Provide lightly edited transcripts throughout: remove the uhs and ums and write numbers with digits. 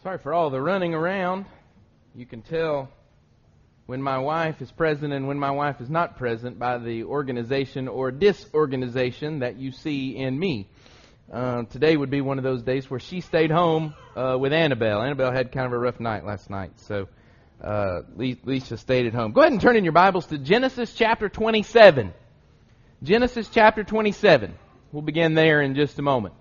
Sorry for all the running around. You can tell when my wife is present and when my wife is not present by the organization or disorganization that you see in me. Today would be one of those days where she stayed home with Annabelle. Annabelle had kind of a rough night last night, so Lisa stayed at home. Go ahead and turn in your Bibles to Genesis chapter 27. Genesis chapter 27. We'll begin there in just a moment.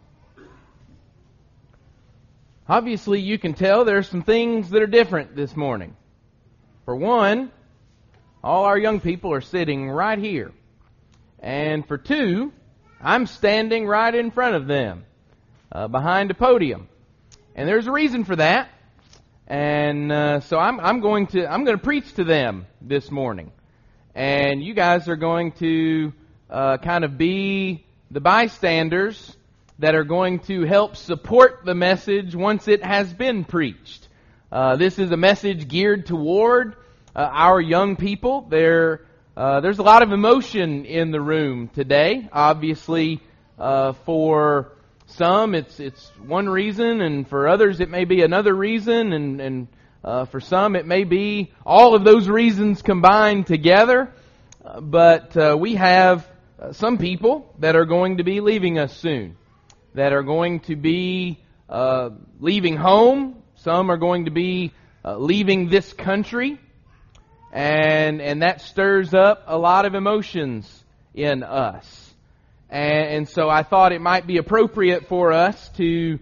Obviously, you can tell there's some things that are different this morning. For one, all our young people are sitting right here. And for two, I'm standing right in front of them, behind a podium. And there's a reason for that. And so I'm going to preach to them this morning. And you guys are going to kind of be the bystanders that are going to help support the message once it has been preached. This is a message geared toward our young people. There's a lot of emotion in the room today. Obviously, for some it's one reason, and for others it may be another reason, and for some it may be all of those reasons combined together. But we have some people that are going to be leaving us soon, that are going to be leaving home. Some are going to be leaving this country. And that stirs up a lot of emotions in us. And so I thought it might be appropriate for us to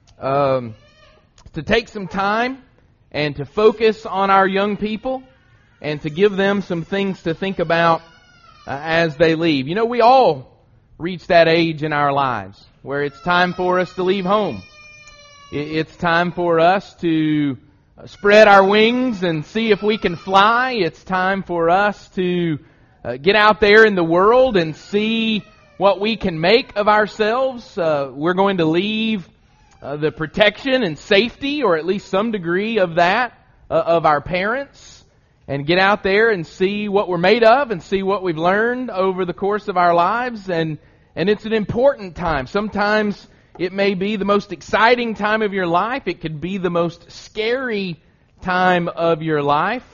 take some time and to focus on our young people and to give them some things to think about as they leave. You know, we all reach that age in our lives where it's time for us to leave home. It's time for us to spread our wings and see if we can fly. It's time for us to get out there in the world and see what we can make of ourselves. We're going to leave the protection and safety, or at least some degree of that, of our parents, and get out there and see what we're made of and see what we've learned over the course of our lives. And it's an important time. Sometimes it may be the most exciting time of your life. It could be the most scary time of your life.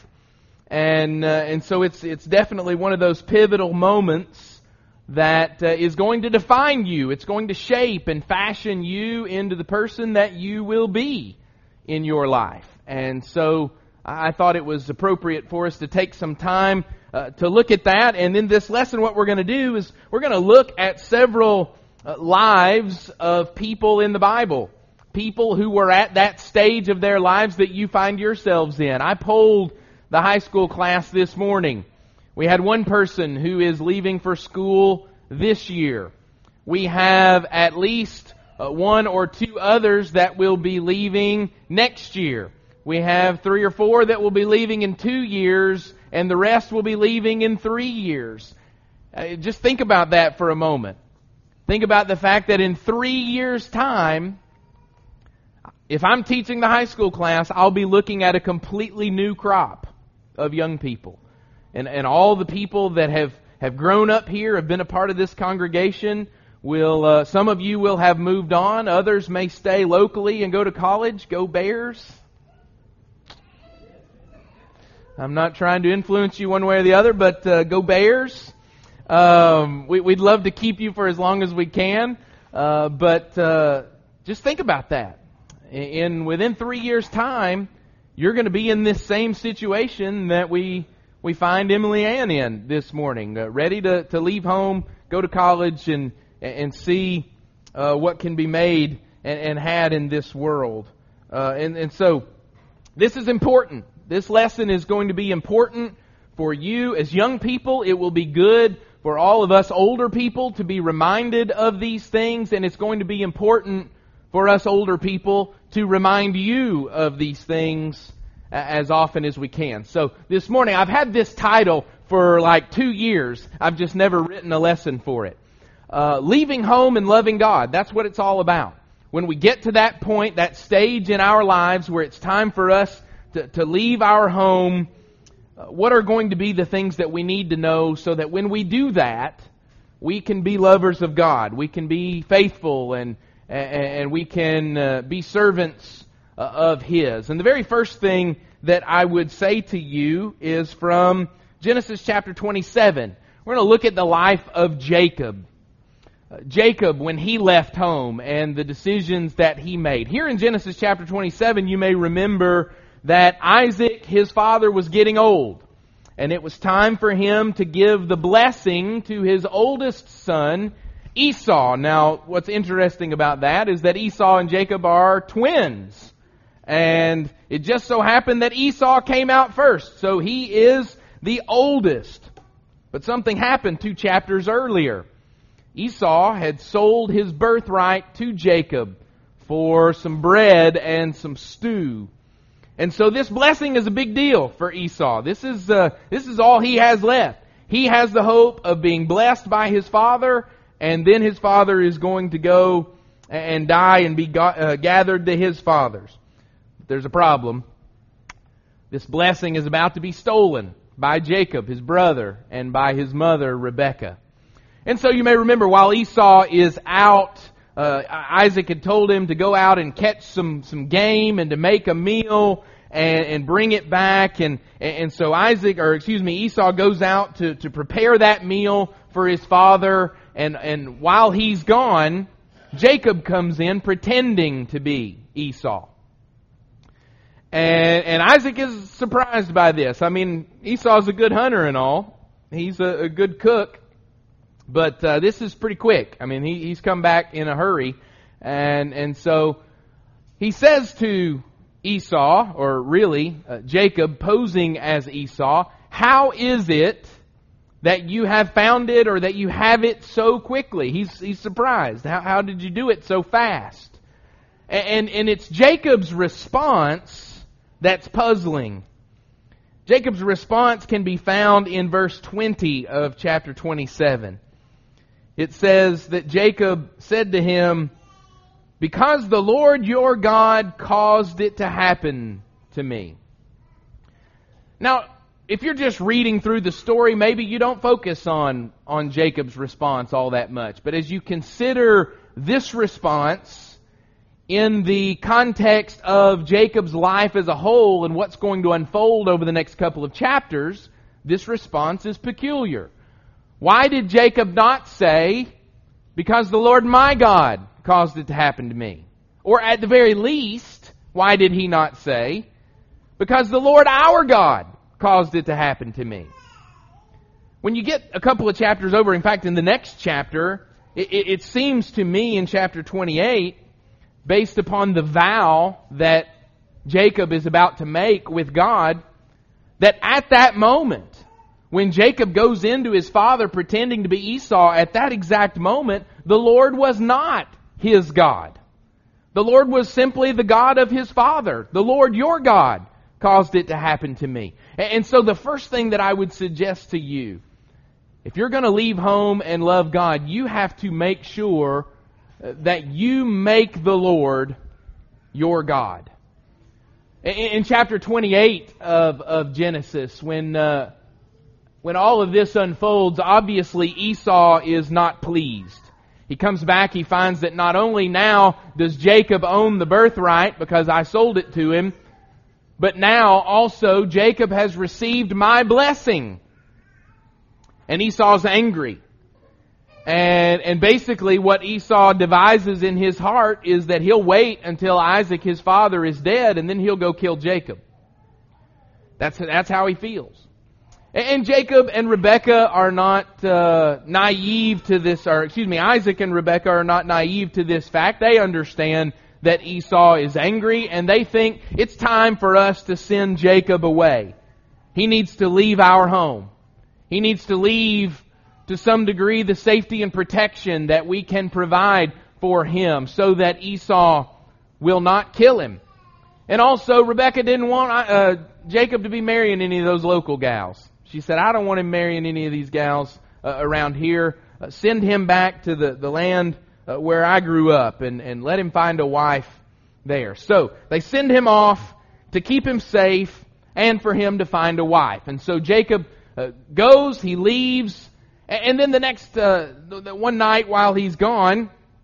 And so it's definitely one of those pivotal moments that is going to define you. It's going to shape and fashion you into the person that you will be in your life. And so I thought it was appropriate for us to take some time to look at that. And in this lesson, what we're going to do is we're going to look at several lives of people in the Bible. People who were at that stage of their lives that you find yourselves in. I polled the high school class this morning. We had one person who is leaving for school this year. We have at least one or two others that will be leaving next year. We have 3 or 4 that will be leaving in 2 years, and the rest will be leaving in 3 years. Just think about that for a moment. Think about the fact that in 3 years' time, if I'm teaching the high school class, I'll be looking at a completely new crop of young people. And all the people that have grown up here, have been a part of this congregation, will some of you will have moved on. Others may stay locally and go to college. Go Bears. I'm not trying to influence you one way or the other, but go Bears. We'd love to keep you for as long as we can, but just think about that. Within 3 years' time, you're going to be in this same situation that we find Emily Ann in this morning, ready to leave home, go to college, and see what can be made and had in this world. And so this is important. This lesson is going to be important for you as young people. It will be good for all of us older people to be reminded of these things, and it's going to be important for us older people to remind you of these things as often as we can. So this morning, I've had this title for like 2 years. I've just never written a lesson for it. Leaving home and loving God. That's what it's all about. When we get to that point, that stage in our lives where it's time for us to leave our home, what are going to be the things that we need to know so that when we do that, we can be lovers of God. We can be faithful and we can be servants of his. And the very first thing that I would say to you is from Genesis chapter 27. We're going to look at the life of Jacob. Jacob, when he left home and the decisions that he made. Here in Genesis chapter 27, you may remember that Isaac, his father, was getting old. And it was time for him to give the blessing to his oldest son, Esau. Now, what's interesting about that is that Esau and Jacob are twins. And it just so happened that Esau came out first. So he is the oldest. But something happened 2 chapters earlier. Esau had sold his birthright to Jacob for some bread and some stew. And so this blessing is a big deal for Esau. This is all he has left. He has the hope of being blessed by his father, and then his father is going to go and die and be gathered to his fathers. But there's a problem. This blessing is about to be stolen by Jacob, his brother, and by his mother, Rebekah. And so you may remember while Esau is out, Isaac had told him to go out and catch some game and to make a meal and bring it back. And so Esau goes out to prepare that meal for his father. And while he's gone, Jacob comes in pretending to be Esau. And Isaac is surprised by this. I mean, Esau's a good hunter and all. He's a good cook. But this is pretty quick. I mean, he's come back in a hurry. And so he says to Esau, or really Jacob posing as Esau, "How is it that you have found it or that you have it so quickly?" He's surprised. How did you do it so fast? And it's Jacob's response that's puzzling. Jacob's response can be found in verse 20 of chapter 27. It says that Jacob said to him, "Because the Lord your God caused it to happen to me." Now, if you're just reading through the story, maybe you don't focus on Jacob's response all that much. But as you consider this response in the context of Jacob's life as a whole and what's going to unfold over the next couple of chapters, this response is peculiar. Why did Jacob not say, "Because the Lord my God caused it to happen to me"? Or at the very least, why did he not say, "Because the Lord our God caused it to happen to me"? When you get a couple of chapters over, in fact in the next chapter, it seems to me in chapter 28, based upon the vow that Jacob is about to make with God, that at that moment, when Jacob goes into his father pretending to be Esau, at that exact moment, the Lord was not his God. The Lord was simply the God of his father. "The Lord your God caused it to happen to me." And so the first thing that I would suggest to you, if you're going to leave home and love God, you have to make sure that you make the Lord your God. In chapter 28 of Genesis, when all of this unfolds, obviously Esau is not pleased. He comes back, he finds that not only now does Jacob own the birthright because I sold it to him, but now also Jacob has received my blessing. And Esau's angry. And basically what Esau devises in his heart is that he'll wait until Isaac, his father, is dead, and then he'll go kill Jacob. That's how he feels. And Jacob and Rebekah are not naive to this, Isaac and Rebekah are not naive to this fact. They understand that Esau is angry, and they think it's time for us to send Jacob away. He needs to leave our home. He needs to leave, to some degree, the safety and protection that we can provide for him so that Esau will not kill him. And also, Rebekah didn't want Jacob to be marrying any of those local gals. She said, "I don't want him marrying any of these gals around here. Send him back to the land where I grew up and let him find a wife there." So they send him off to keep him safe and for him to find a wife. And so Jacob goes, he leaves, and then the next one night while he's gone,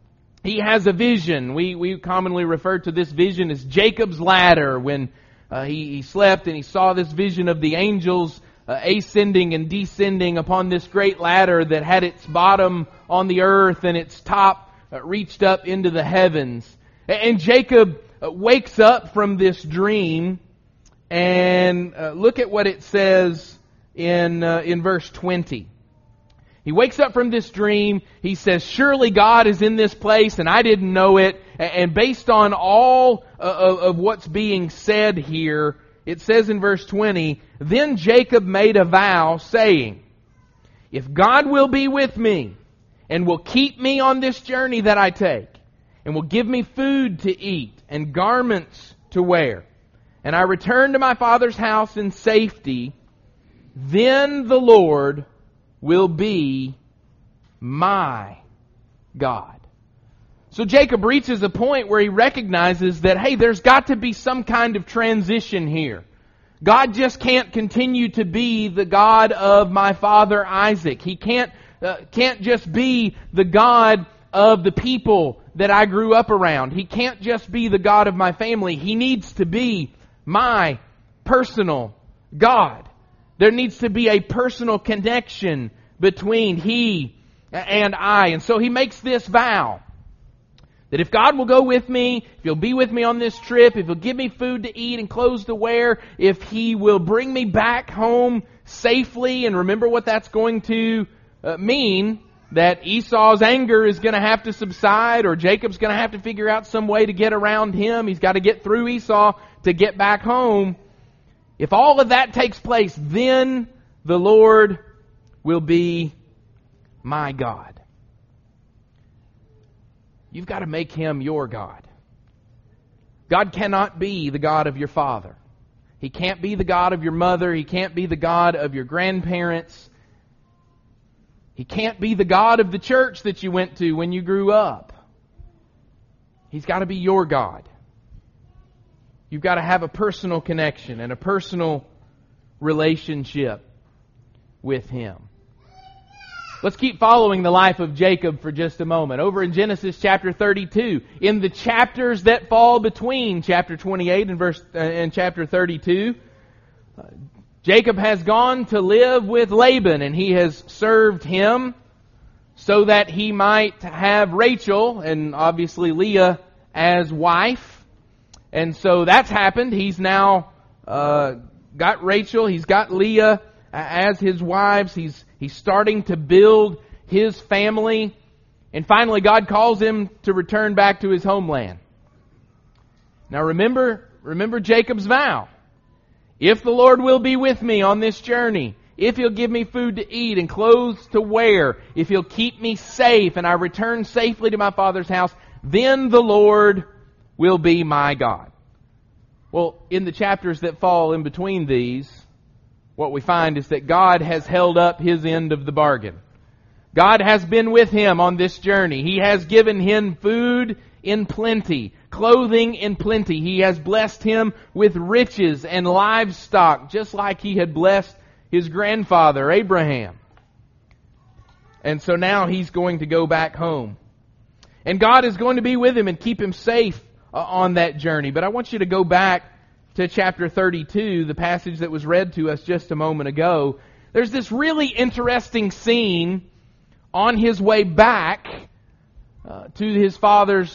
he has a vision. We commonly refer to this vision as Jacob's ladder, when he slept and he saw this vision of the angels ascending and descending upon this great ladder that had its bottom on the earth and its top reached up into the heavens. And Jacob wakes up from this dream, and look at what it says in verse 20. He wakes up from this dream. He says, surely God is in this place and I didn't know it. And based on all of what's being said here, it says in verse 20, then Jacob made a vow saying, if God will be with me and will keep me on this journey that I take, and will give me food to eat and garments to wear, and I return to my father's house in safety, then the Lord will be my God. So Jacob reaches a point where he recognizes that, hey, there's got to be some kind of transition here. God just can't continue to be the God of my father Isaac. He can't just be the God of the people that I grew up around. He can't just be the God of my family. He needs to be my personal God. There needs to be a personal connection between He and I. And so he makes this vow that if God will go with me, if He'll be with me on this trip, if He'll give me food to eat and clothes to wear, if He will bring me back home safely, and remember what that's going to mean, that Esau's anger is going to have to subside, or Jacob's going to have to figure out some way to get around him. He's got to get through Esau to get back home. If all of that takes place, then the Lord will be my God. You've got to make Him your God. God cannot be the God of your father. He can't be the God of your mother. He can't be the God of your grandparents. He can't be the God of the church that you went to when you grew up. He's got to be your God. You've got to have a personal connection and a personal relationship with Him. Let's keep following the life of Jacob for just a moment. Over in Genesis chapter 32, in the chapters that fall between chapter 28 and chapter 32, Jacob has gone to live with Laban, and he has served him so that he might have Rachel and obviously Leah as wife. And so that's happened. He's now got Rachel, he's got Leah as his wives. He's starting to build his family. And finally God calls him to return back to his homeland. Now remember Jacob's vow. If the Lord will be with me on this journey, if He'll give me food to eat and clothes to wear, if He'll keep me safe and I return safely to my father's house, then the Lord will be my God. Well, in the chapters that fall in between these, what we find is that God has held up His end of the bargain. God has been with him on this journey. He has given him food in plenty, clothing in plenty. He has blessed him with riches and livestock, just like He had blessed his grandfather, Abraham. And so now he's going to go back home. And God is going to be with him and keep him safe on that journey. But I want you to go back to chapter 32, the passage that was read to us just a moment ago. There's this really interesting scene on his way back to his father's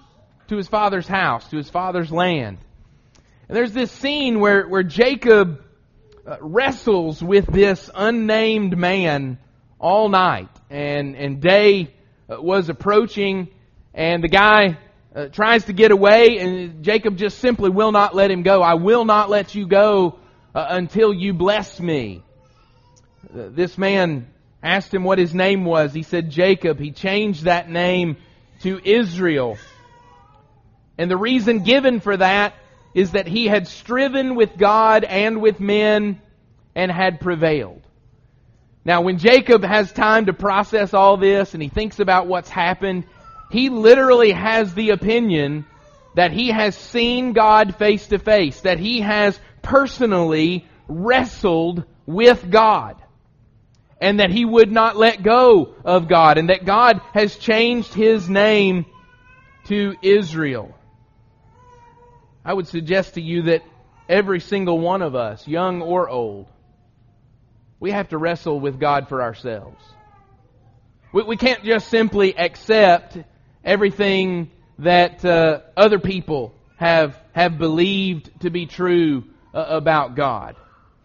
house, to his father's land. And there's this scene where Jacob wrestles with this unnamed man all night. And day was approaching, and the guy tries to get away, and Jacob just simply will not let him go. I will not let you go until you bless me. This man asked him what his name was. He said Jacob. He changed that name to Israel. And the reason given for that is that he had striven with God and with men and had prevailed. Now, when Jacob has time to process all this and he thinks about what's happened, he literally has the opinion that he has seen God face to face, that he has personally wrestled with God, and that he would not let go of God, and that God has changed his name to Israel. I would suggest to you that every single one of us, young or old, we have to wrestle with God for ourselves. We can't just simply accept everything that other people have believed to be true about God.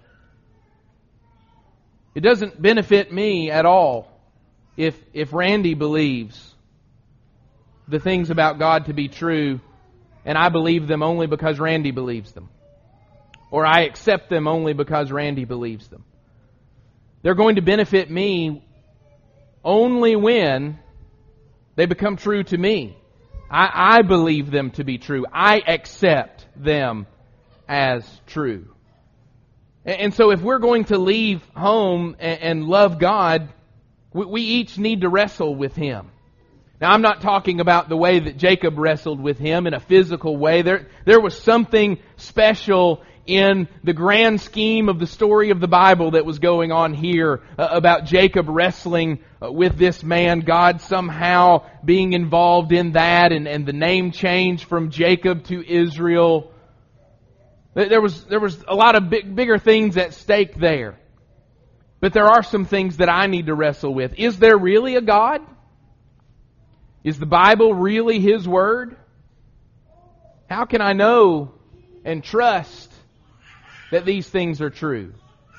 It doesn't benefit me at all if Randy believes the things about God to be true and I believe them only because Randy believes them. Or I accept them only because Randy believes them. They're going to benefit me only when they become true to me. I believe them to be true. I accept them as true. And so if we're going to leave home and love God, we each need to wrestle with Him. Now, I'm not talking about the way that Jacob wrestled with Him in a physical way. There was something special in the grand scheme of the story of the Bible that was going on here about Jacob wrestling with this man, God somehow being involved in that, and the name change from Jacob to Israel. There was a lot of bigger things at stake there. But there are some things that I need to wrestle with. Is there really a God? Is the Bible really His Word? How can I know and trust that these things are true?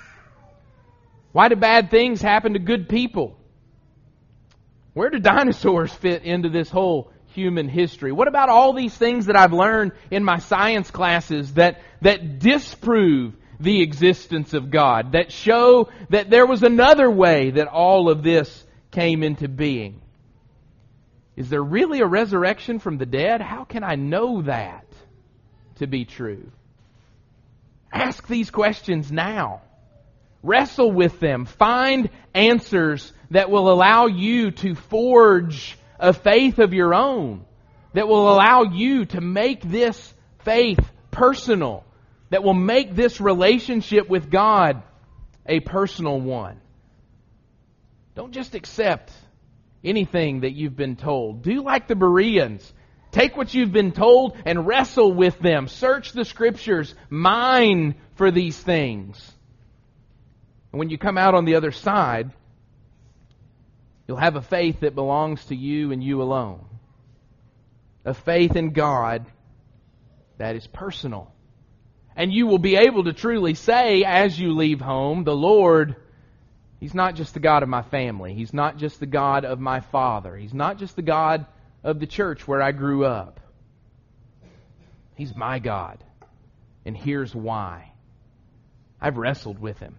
Why do bad things happen to good people? Where do dinosaurs fit into this whole human history? What about all these things that I've learned in my science classes that disprove the existence of God, that show that there was another way that all of this came into being? Is there really a resurrection from the dead? How can I know that to be true? Ask these questions now. Wrestle with them. Find answers that will allow you to forge a faith of your own, that will allow you to make this faith personal, that will make this relationship with God a personal one. Don't just accept anything that you've been told. Do like the Bereans. Take what you've been told and wrestle with them. Search the Scriptures. Mine for these things. And when you come out on the other side, you'll have a faith that belongs to you and you alone. A faith in God that is personal. And you will be able to truly say as you leave home, the Lord, He's not just the God of my family. He's not just the God of my father. He's not just the God of the church where I grew up. He's my God. And here's why. I've wrestled with Him.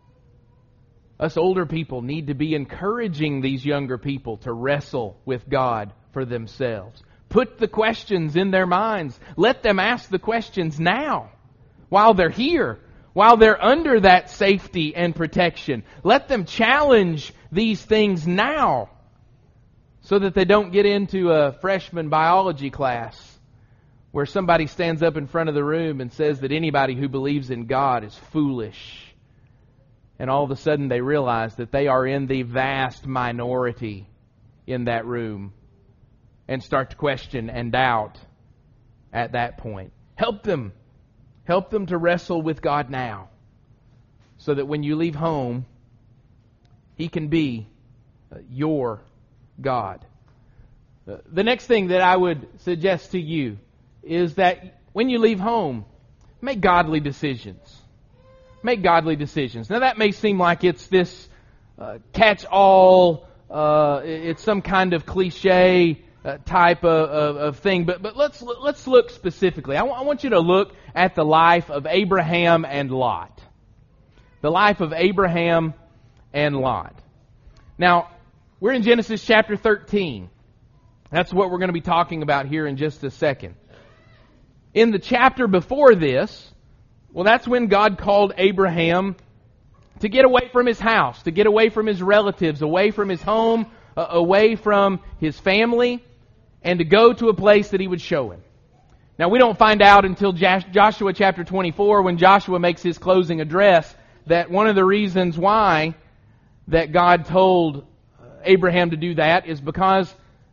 Us older people need to be encouraging these younger people to wrestle with God for themselves. Put the questions in their minds. Let them ask the questions now, while they're here, while they're under that safety and protection. Let them challenge these things now, so that they don't get into a freshman biology class where somebody stands up in front of the room and says that anybody who believes in God is foolish. And all of a sudden they realize that they are in the vast minority in that room and start to question and doubt at that point. Help them. Help them to wrestle with God now, so that when you leave home, He can be your God. The next thing that I would suggest to you is that when you leave home, make godly decisions. Make godly decisions. Now that may seem like it's this catch-all, it's some kind of cliche type of thing, but let's look specifically. I want you to look at the life of Abraham and Lot. The life of Abraham and Lot. Now, we're in Genesis chapter 13. That's what we're going to be talking about here in just a second. In the chapter before this, well, that's when God called Abraham to get away from his house, to get away from his relatives, away from his home, away from his family, and to go to a place that He would show him. Now, we don't find out until Joshua chapter 24, when Joshua makes his closing address, that one of the reasons why that God told Abraham to do that is because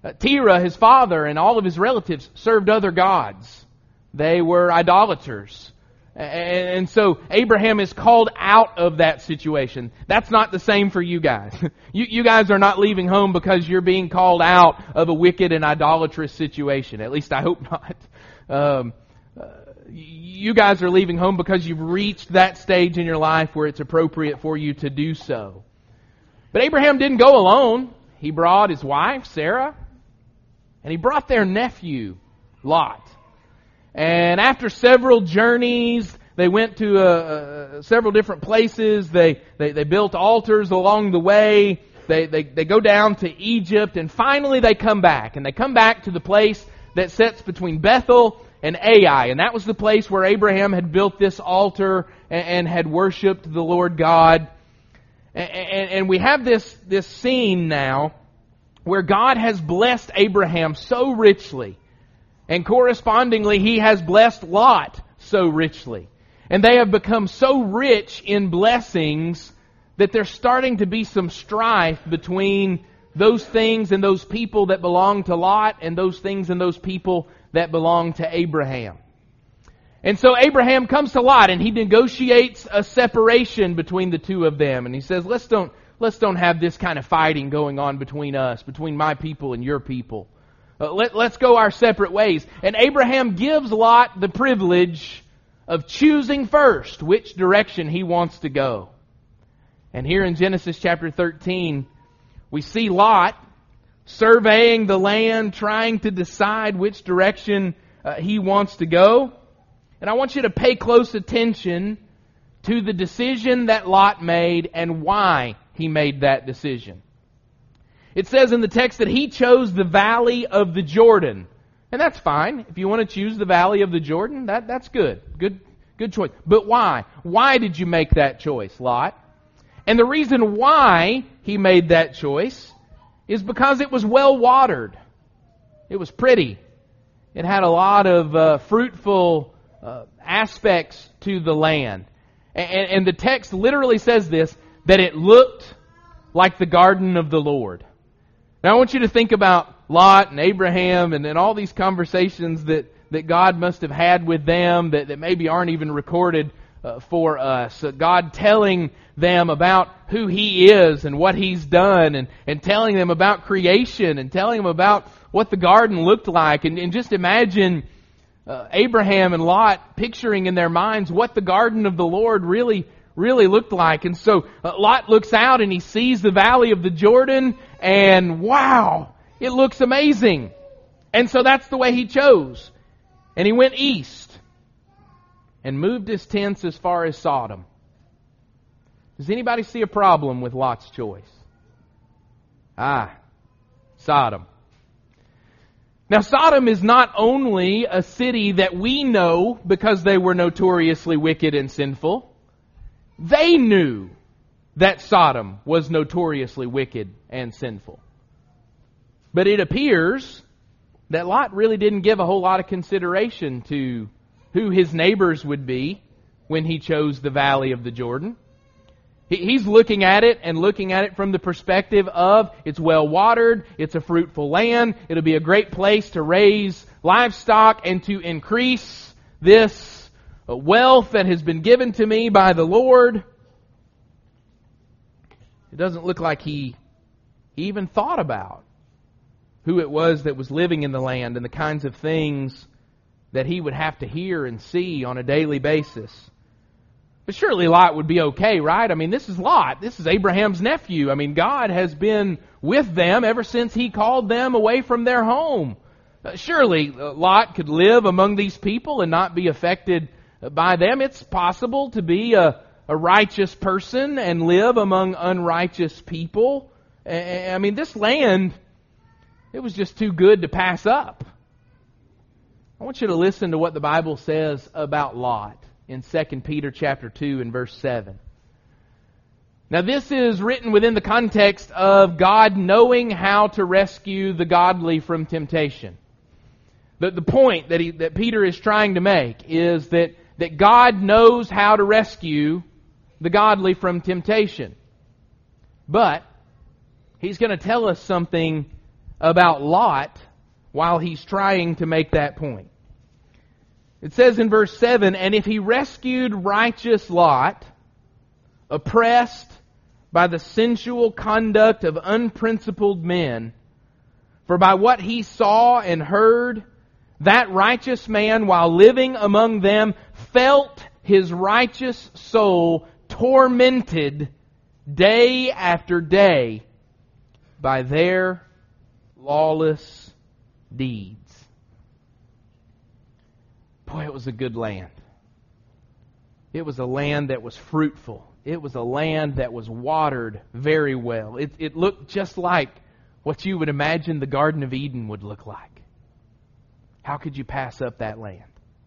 Terah, his father, and all of his relatives served other gods. They were idolaters. And so Abraham is called out of that situation. That's not the same for you guys. You guys are not leaving home because you're being called out of a wicked and idolatrous situation. At least I hope not. You guys are leaving home because you've reached that stage in your life where it's appropriate for you to do so. But Abraham didn't go alone. He brought his wife, Sarah, and he brought their nephew, Lot. And after several journeys, they went to several different places. They built altars along the way. They go down to Egypt, and finally they come back. And they come back to the place that sits between Bethel and Ai. And that was the place where Abraham had built this altar and had worshipped the Lord God. And we have this scene now where God has blessed Abraham so richly. And correspondingly, He has blessed Lot so richly. And they have become so rich in blessings that there's starting to be some strife between those things and those people that belong to Lot and those things and those people that belong to Abraham. And so Abraham comes to Lot and he negotiates a separation between the two of them. And he says, let's don't have this kind of fighting going on between us, between my people and your people. Let's go our separate ways. And Abraham gives Lot the privilege of choosing first which direction he wants to go. And here in Genesis chapter 13, we see Lot surveying the land, trying to decide which direction he wants to go. And I want you to pay close attention to the decision that Lot made and why he made that decision. It says in the text that he chose the valley of the Jordan. And that's fine. If you want to choose the valley of the Jordan, that's good. Good choice. But why? Why did you make that choice, Lot? And the reason why he made that choice is because it was well watered. It was pretty. It had a lot of fruitful aspects to the land. And the text literally says this, that it looked like the garden of the Lord. Now I want you to think about Lot and Abraham and all these conversations that God must have had with them that maybe aren't even recorded for us. God telling them about who He is and what He's done and telling them about creation and telling them about what the garden looked like. And just imagine Abraham and Lot picturing in their minds what the garden of the Lord really looked like. And so Lot looks out and he sees the valley of the Jordan and wow, it looks amazing. And so that's the way he chose. And he went east and moved his tents as far as Sodom. Does anybody see a problem with Lot's choice? Sodom. Now Sodom is not only a city that we know because they were notoriously wicked and sinful. They knew that Sodom was notoriously wicked and sinful. But it appears that Lot really didn't give a whole lot of consideration to who his neighbors would be when he chose the valley of the Jordan. He's looking at it from the perspective of it's well watered, it's a fruitful land, it'll be a great place to raise livestock and to increase this wealth that has been given to me by the Lord. It doesn't look like he even thought about who it was that was living in the land and the kinds of things that he would have to hear and see on a daily basis. But surely Lot would be okay, right? I mean, this is Lot. This is Abraham's nephew. I mean, God has been with them ever since He called them away from their home. Surely Lot could live among these people and not be affected by them. It's possible to be a righteous person and live among unrighteous people. I mean, this land, it was just too good to pass up. I want you to listen to what the Bible says about Lot in 2 Peter chapter 2 and verse 7. Now this is written within the context of God knowing how to rescue the godly from temptation. The point that Peter is trying to make is that God knows how to rescue the godly from temptation. But He's going to tell us something about Lot while he's trying to make that point. It says in verse 7, "And if he rescued righteous Lot, oppressed by the sensual conduct of unprincipled men, for by what he saw and heard, that righteous man, while living among them, felt his righteous soul tormented day after day by their lawless deeds." Boy, it was a good land. It was a land that was fruitful. It was a land that was watered very well. It looked just like what you would imagine the Garden of Eden would look like. How could you pass up that land?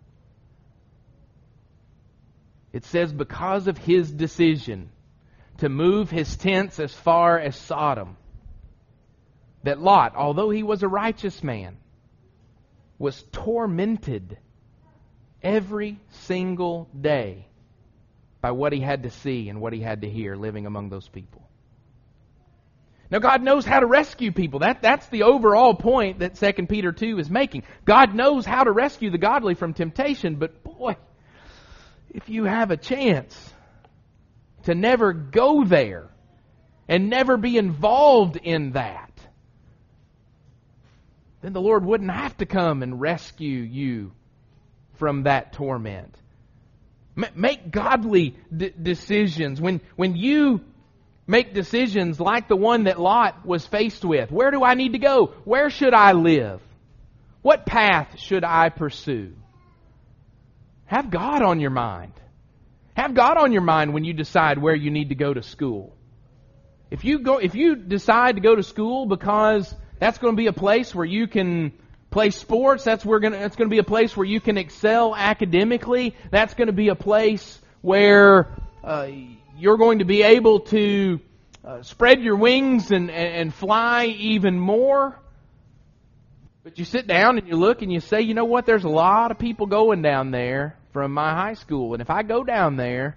It says because of his decision to move his tents as far as Sodom, that Lot, although he was a righteous man, was tormented every single day by what he had to see and what he had to hear living among those people. Now God knows how to rescue people. That's the overall point that 2 Peter 2 is making. God knows how to rescue the godly from temptation, but boy, if you have a chance to never go there and never be involved in that, then the Lord wouldn't have to come and rescue you from that torment. Make godly decisions. When you make decisions like the one that Lot was faced with, where do I need to go? Where should I live? What path should I pursue? Have God on your mind. Have God on your mind when you decide where you need to go to school. If you decide to go to school because that's going to be a place where you can play sports, that's going to be a place where you can excel academically, that's going to be a place where you're going to be able to spread your wings and fly even more. But you sit down and you look and you say, you know what, there's a lot of people going down there from my high school, and if I go down there,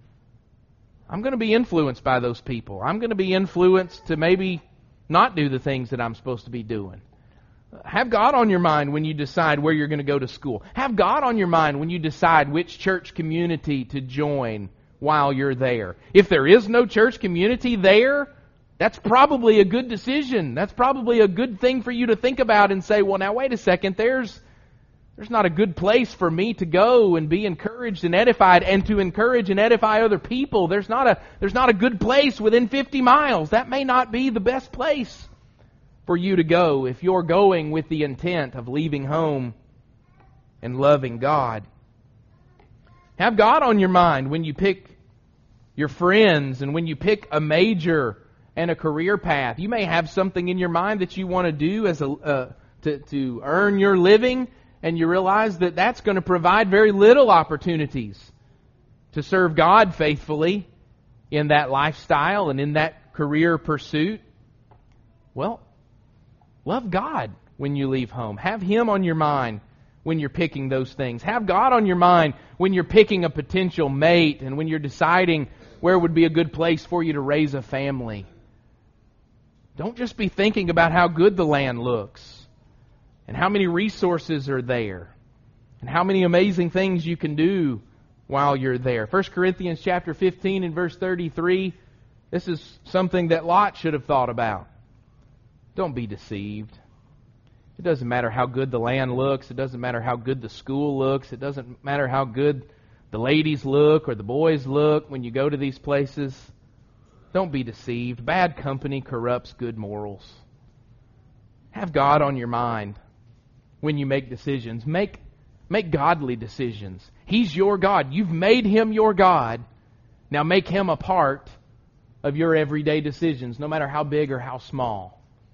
I'm going to be influenced by those people. I'm going to be influenced to maybe not do the things that I'm supposed to be doing. Have God on your mind when you decide where you're going to go to school. Have God on your mind when you decide which church community to join while you're there. If there is no church community there, that's probably a good decision. That's probably a good thing for you to think about and say, well, now wait a second, there's not a good place for me to go and be encouraged and edified and to encourage and edify other people. There's not a good place within 50 miles. That may not be the best place for you to go if you're going with the intent of leaving home and loving God. Have God on your mind when you pick your friends and when you pick a major and a career path. You may have something in your mind that you want to do as to earn your living, and you realize that that's going to provide very little opportunities to serve God faithfully in that lifestyle and in that career pursuit. Well, love God when you leave home. Have Him on your mind when you're picking those things. Have God on your mind when you're picking a potential mate and when you're deciding where would be a good place for you to raise a family. Don't just be thinking about how good the land looks and how many resources are there and how many amazing things you can do while you're there. 1 Corinthians chapter 15 and verse 33, this is something that Lot should have thought about. Don't be deceived. It doesn't matter how good the land looks. It doesn't matter how good the school looks. It doesn't matter how good the ladies look or the boys look when you go to these places. Don't be deceived. Bad company corrupts good morals. Have God on your mind when you make decisions. Make godly decisions. He's your God. You've made Him your God. Now make Him a part of your everyday decisions, no matter how big or how small.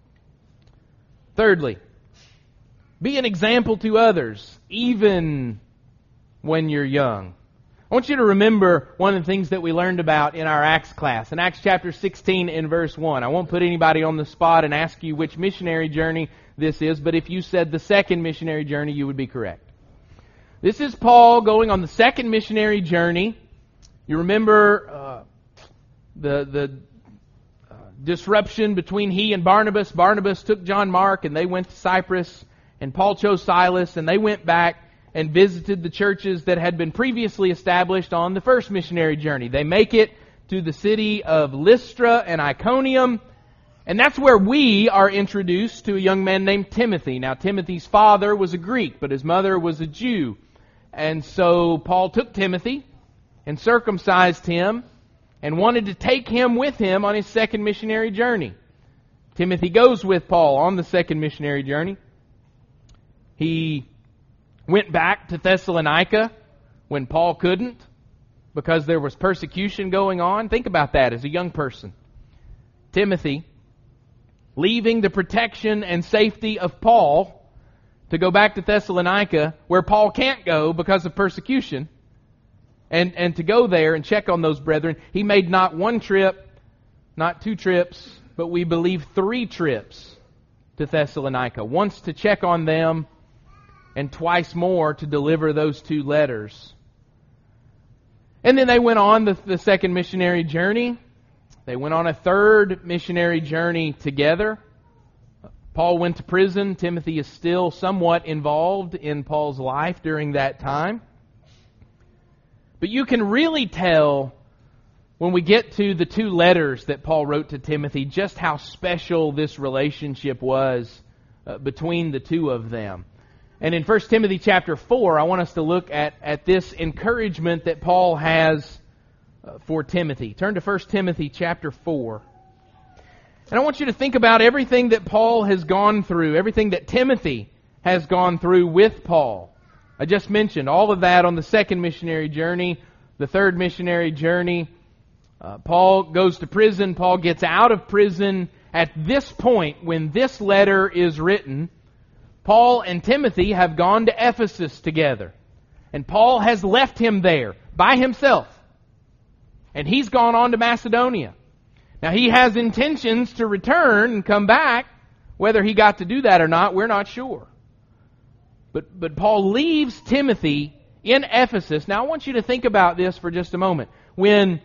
Thirdly, be an example to others, even when you're young. I want you to remember one of the things that we learned about in our Acts class. In Acts chapter 16 and verse 1. I won't put anybody on the spot and ask you which missionary journey this is, but if you said the second missionary journey, you would be correct. This is Paul going on the second missionary journey. You remember the disruption between he and Barnabas. Barnabas took John Mark and they went to Cyprus, and Paul chose Silas, and they went back and visited the churches that had been previously established on the first missionary journey. They make it to the city of Lystra and Iconium, and that's where we are introduced to a young man named Timothy. Now, Timothy's father was a Greek, but his mother was a Jew. And so Paul took Timothy and circumcised him and wanted to take him with him on his second missionary journey. Timothy goes with Paul on the second missionary journey. He went back to Thessalonica when Paul couldn't because there was persecution going on. Think about that as a young person. Timothy, leaving the protection and safety of Paul to go back to Thessalonica, where Paul can't go because of persecution, and to go there and check on those brethren. He made not one trip, not two trips, but we believe 3 trips to Thessalonica. Once to check on them, and twice more to deliver those 2 letters. And then they went on the second missionary journey. They went on a third missionary journey together. Paul went to prison. Timothy is still somewhat involved in Paul's life during that time. But you can really tell when we get to the 2 letters that Paul wrote to Timothy just how special this relationship was between the 2 of them. And in 1 Timothy chapter 4, I want us to look at this encouragement that Paul has for Timothy. Turn to 1 Timothy chapter 4. And I want you to think about everything that Paul has gone through, everything that Timothy has gone through with Paul. I just mentioned all of that on the second missionary journey, the third missionary journey. Paul goes to prison. Paul gets out of prison. At this point, when this letter is written, Paul and Timothy have gone to Ephesus together. And Paul has left him there by himself. And he's gone on to Macedonia. Now he has intentions to return and come back. Whether he got to do that or not, we're not sure. But Paul leaves Timothy in Ephesus. Now I want you to think about this for just a moment. When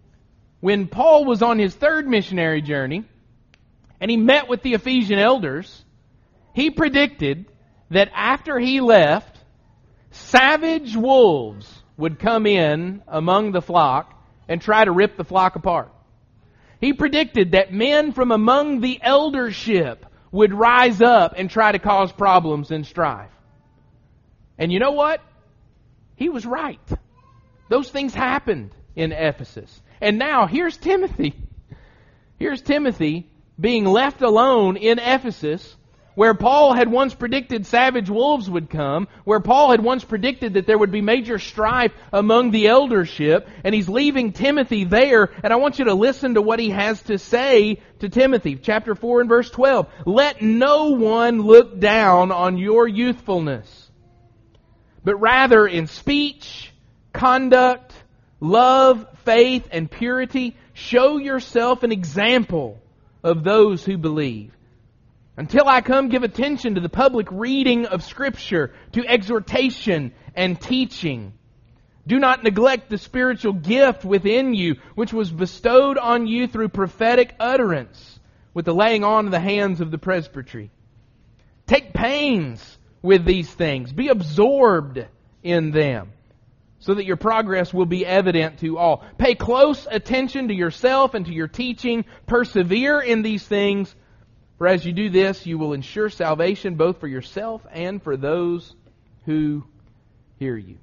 Paul was on his third missionary journey, and he met with the Ephesian elders, he predicted that after he left, savage wolves would come in among the flock and try to rip the flock apart. He predicted that men from among the eldership would rise up and try to cause problems and strife. And you know what? He was right. Those things happened in Ephesus. And now here's Timothy. Here's Timothy being left alone in Ephesus, where Paul had once predicted savage wolves would come, where Paul had once predicted that there would be major strife among the eldership, and he's leaving Timothy there, and I want you to listen to what he has to say to Timothy. Chapter 4 and verse 12. Let no one look down on your youthfulness, but rather in speech, conduct, love, faith, and purity, show yourself an example of those who believe. Until I come, give attention to the public reading of Scripture, to exhortation and teaching. Do not neglect the spiritual gift within you, which was bestowed on you through prophetic utterance, with the laying on of the hands of the presbytery. Take pains with these things. Be absorbed in them, so that your progress will be evident to all. Pay close attention to yourself and to your teaching. Persevere in these things. For as you do this, you will ensure salvation both for yourself and for those who hear you.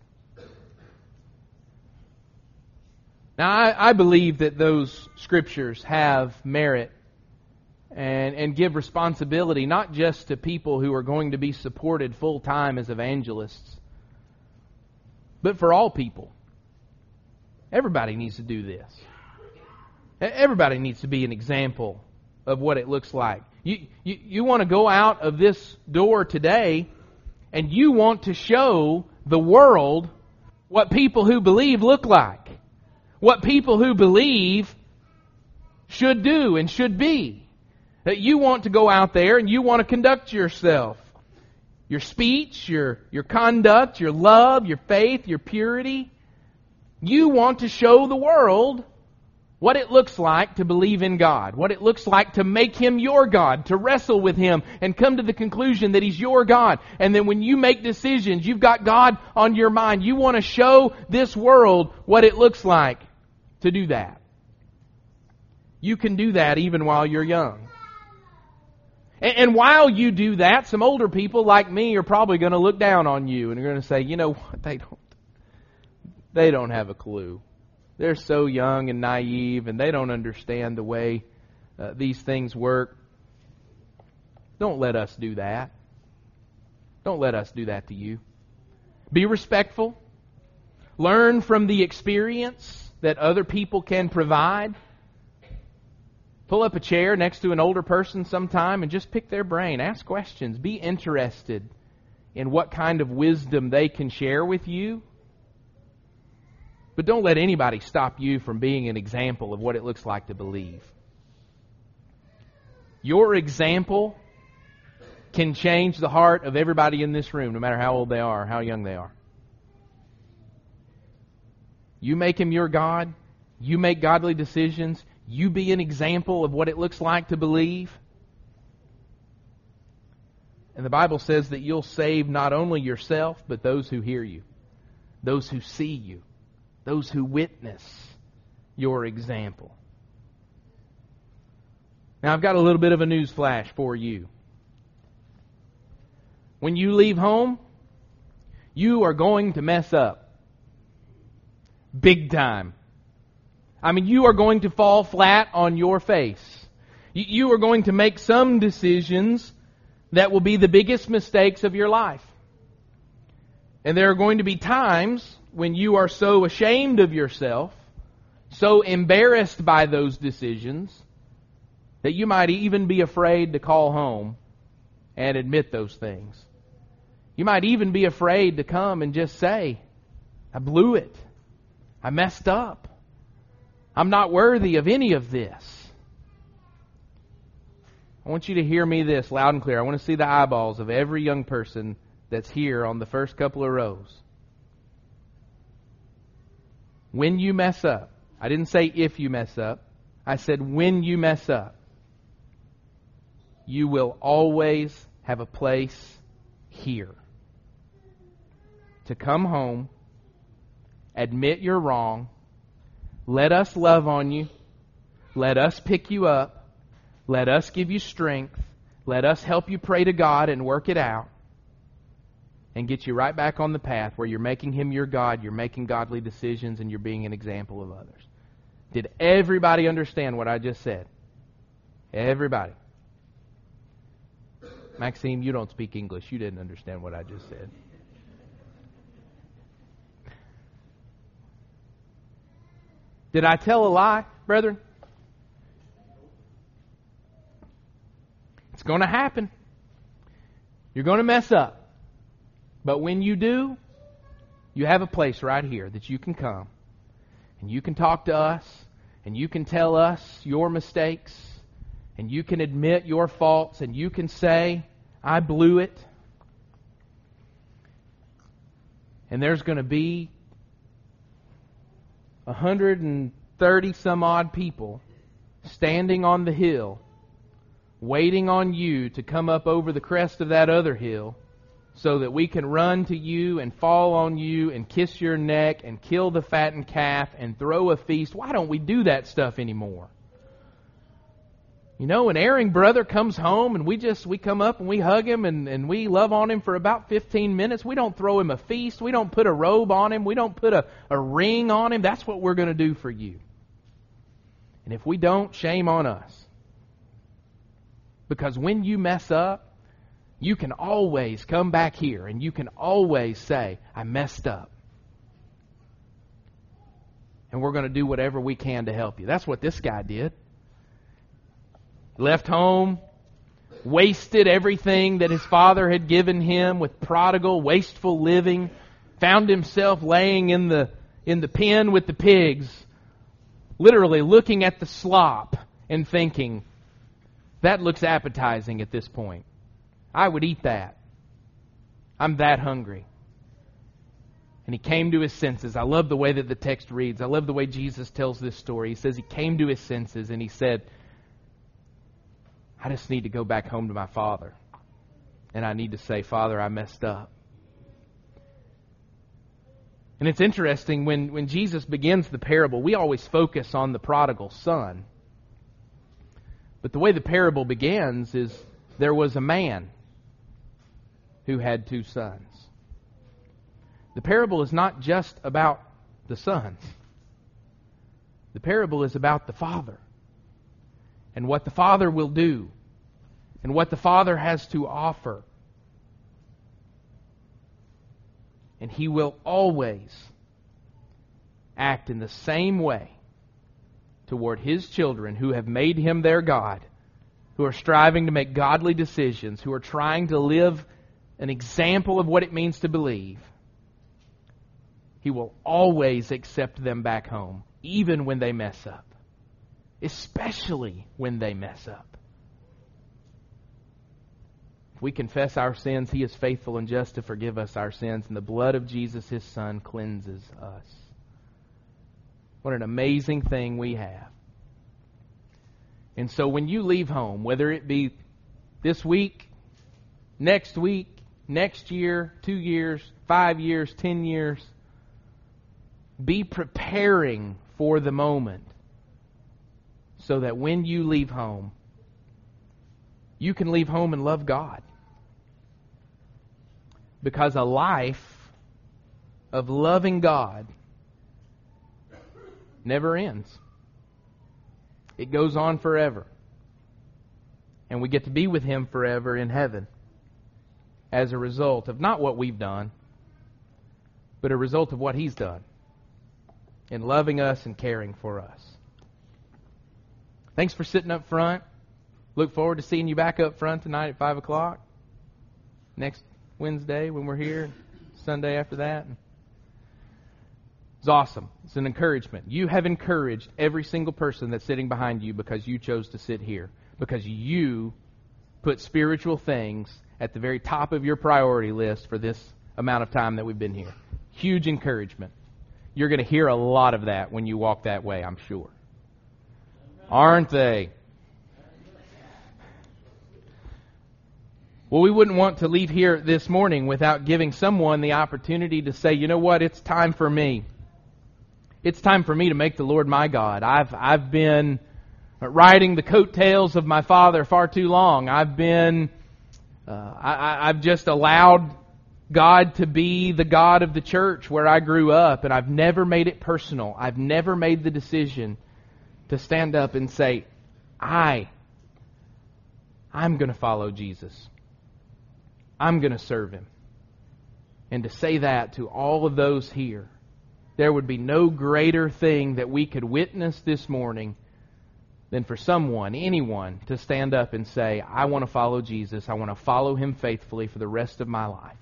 Now, I believe that those scriptures have merit and give responsibility not just to people who are going to be supported full time as evangelists, but for all people. Everybody needs to do this. Everybody needs to be an example of what it looks like. You want to go out of this door today and you want to show the world what people who believe look like. What people who believe should do and should be. That you want to go out there and you want to conduct yourself. Your speech, your conduct, your love, your faith, your purity. You want to show the world what it looks like to believe in God, what it looks like to make Him your God, to wrestle with Him and come to the conclusion that He's your God. And then when you make decisions, you've got God on your mind. You want to show this world what it looks like to do that. You can do that even while you're young. And while you do that, some older people like me are probably going to look down on you and are going to say, you know what, they don't have a clue. They're so young and naive, and they don't understand the way these things work. Don't let us do that. Don't let us do that to you. Be respectful. Learn from the experience that other people can provide. Pull up a chair next to an older person sometime and just pick their brain. Ask questions. Be interested in what kind of wisdom they can share with you. But don't let anybody stop you from being an example of what it looks like to believe. Your example can change the heart of everybody in this room, no matter how old they are or how young they are. You make Him your God. You make godly decisions. You be an example of what it looks like to believe. And the Bible says that you'll save not only yourself, but those who hear you, those who see you, those who witness your example. Now, I've got a little bit of a news flash for you. When you leave home, you are going to mess up. Big time. I mean, you are going to fall flat on your face. You are going to make some decisions that will be the biggest mistakes of your life. And there are going to be times when you are so ashamed of yourself, so embarrassed by those decisions, that you might even be afraid to call home and admit those things. You might even be afraid to come and just say, I blew it. I messed up. I'm not worthy of any of this. I want you to hear me this loud and clear. I want to see the eyeballs of every young person that's here on the first couple of rows. When you mess up, I didn't say if you mess up, I said when you mess up, you will always have a place here to come home, admit you're wrong, let us love on you, let us pick you up, let us give you strength, let us help you pray to God and work it out, and get you right back on the path where you're making Him your God, you're making godly decisions, and you're being an example of others. Did everybody understand what I just said? Everybody. Maxime, you don't speak English. You didn't understand what I just said. Did I tell a lie, brethren? It's going to happen. You're going to mess up. But when you do, you have a place right here that you can come. And you can talk to us. And you can tell us your mistakes. And you can admit your faults. And you can say, I blew it. And there's going to be 130 some odd people standing on the hill, waiting on you to come up over the crest of that other hill, so that we can run to you and fall on you and kiss your neck and kill the fattened calf and throw a feast. Why don't we do that stuff anymore? You know, an erring brother comes home and we come up and we hug him and we love on him for about 15 minutes. We don't throw him a feast. We don't put a robe on him. We don't put a ring on him. That's what we're going to do for you. And if we don't, shame on us. Because when you mess up, you can always come back here and you can always say, I messed up. And we're going to do whatever we can to help you. That's what this guy did. Left home, wasted everything that his father had given him with prodigal, wasteful living, found himself laying in the pen with the pigs, literally looking at the slop and thinking, that looks appetizing at this point. I would eat that. I'm that hungry. And he came to his senses. I love the way that the text reads. I love the way Jesus tells this story. He says he came to his senses and he said, I just need to go back home to my father. And I need to say, Father, I messed up. And it's interesting, when Jesus begins the parable, we always focus on the prodigal son. But the way the parable begins is there was a man who had 2 sons. The parable is not just about the sons. The parable is about the father and what the father will do and what the father has to offer. And he will always act in the same way toward his children who have made him their God, who are striving to make godly decisions, who are trying to live an example of what it means to believe. He will always accept them back home, even when they mess up. Especially when they mess up. If we confess our sins, He is faithful and just to forgive us our sins, and the blood of Jesus, His Son, cleanses us. What an amazing thing we have. And so when you leave home, whether it be this week, next year, 2 years, 5 years, 10 years, be preparing for the moment so that when you leave home, you can leave home and love God. Because a life of loving God never ends. It goes on forever. And we get to be with Him forever in heaven as a result of not what we've done, but a result of what He's done in loving us and caring for us. Thanks for sitting up front. Look forward to seeing you back up front tonight at 5 o'clock. Next Wednesday when we're here. Sunday after that. It's awesome. It's an encouragement. You have encouraged every single person that's sitting behind you because you chose to sit here. Because you put spiritual things at the very top of your priority list for this amount of time that we've been here. Huge encouragement. You're going to hear a lot of that when you walk that way, I'm sure. Aren't they? Well, we wouldn't want to leave here this morning without giving someone the opportunity to say, you know what, it's time for me. It's time for me to make the Lord my God. I've been riding the coattails of my father far too long. I've just allowed God to be the God of the church where I grew up, and I've never made it personal. I've never made the decision to stand up and say, I'm going to follow Jesus. I'm going to serve Him. And to say that to all of those here, there would be no greater thing that we could witness this morning than for someone, anyone, to stand up and say, I want to follow Jesus. I want to follow Him faithfully for the rest of my life.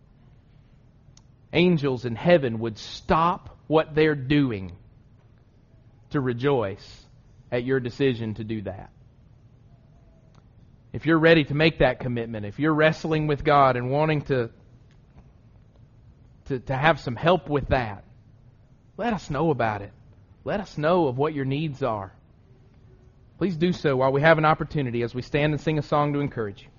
Angels in heaven would stop what they're doing to rejoice at your decision to do that. If you're ready to make that commitment, if you're wrestling with God and wanting to have some help with that, let us know about it. Let us know of what your needs are. Please do so while we have an opportunity as we stand and sing a song to encourage you.